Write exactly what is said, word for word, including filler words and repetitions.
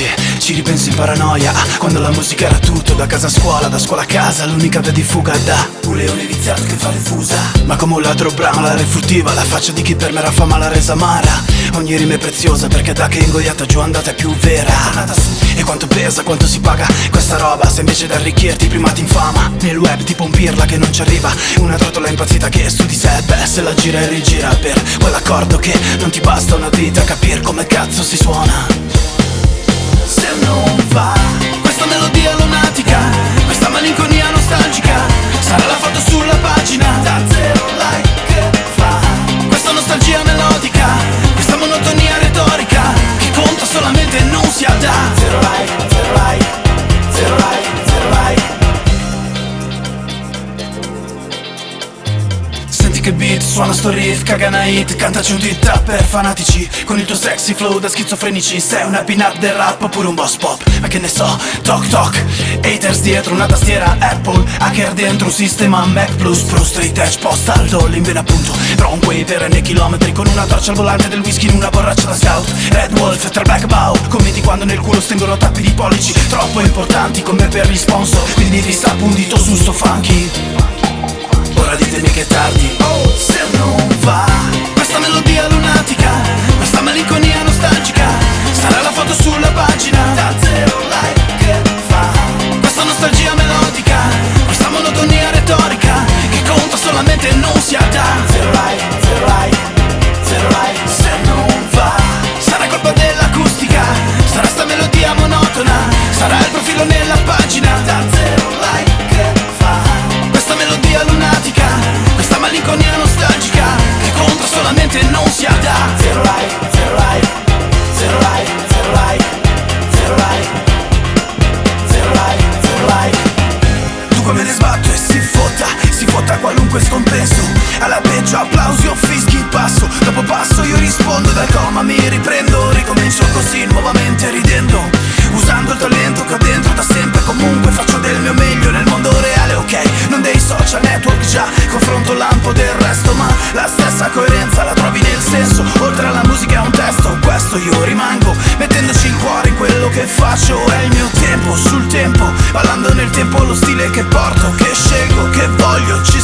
ragazzi, ci ripenso in paranoia, quando la musica era tutto, da casa a scuola, da scuola a casa, l'unica via di fuga da un leone viziato che fa le fusa. Ma come un ladro brano, la refurtiva, la faccia di chi per me era fama l'ha resa amara. Ogni rima è preziosa perché da che è ingoiata giù andata è più vera. E quanto pesa, quanto si paga questa roba, se invece di arricchirti prima ti infama. Nel web tipo un pirla che non ci arriva, una trottola impazzita che su di sé, beh, se la gira e rigira per quell'accordo che non ti basta una vita a capire come cazzo si suona. Se non va questa melodia lunatica, questa malinconia nostalgica, sarà la foto sulla pagina da zero like che fa. Questa nostalgia melodica, questa monotonia retorica, che conta solamente e non si ha da zero like, zero like, zero like, zero like. Senti che beat, suona sto riff, caga una hit, cantaci un ditta per fanatici, con il tuo sexy flow da schizofrenici. Sei una pin-up del rap oppure un boss pop, ma che ne so, toc toc. Haters dietro una tastiera Apple, hacker dentro un sistema Mac Plus, Pro Street Edge, Postal, Doll, in appunto. Però un waver nei chilometri, con una torcia al volante del whisky in una borraccia da scout. Red Wolf, tra black bow, commenti quando nel culo stengono tappi di pollici, troppo importanti come per gli sponsor, quindi vi sta un dito su sto funky. Ora ditemi che è tardi, oh, se non va questa melodia lunatica, questa malinconia nostalgica, sarà la foto sulla pagina da zero like che fa. Questa nostalgia melodica, questa monotonia retorica, che conta solamente e non si ha da zero like, zero like, zero like. Se non va sarà colpa dell'acustica, sarà sta melodia monotona, sarà il profilo nella pagina da zero like che fa. Questa melodia lunatica, questa malinconia nostalgica, che conta solamente e non si ha da zero like, zero like, zero like, zero like, zero like, zero like, zero like. Dunque me ne sbatto e si fotta, si fotta qualunque scompenso, alla peggio applausi o fischi, passo dopo passo io rispondo dal coma, mi riprendo, ricomincio così nuovamente ridendo, usando il talento che ho dentro da sempre. Comunque faccio del mio meglio nel mondo reale, ok, non dei social network, già confronto lampo del resto, ma la stessa coerenza la trovi nel senso, oltre alla musica è un testo. Questo io rimango, mettendoci il cuore in quello che faccio, è il mio tempo sul tempo, ballando nel tempo lo stile che porto, che scelgo, che voglio, ci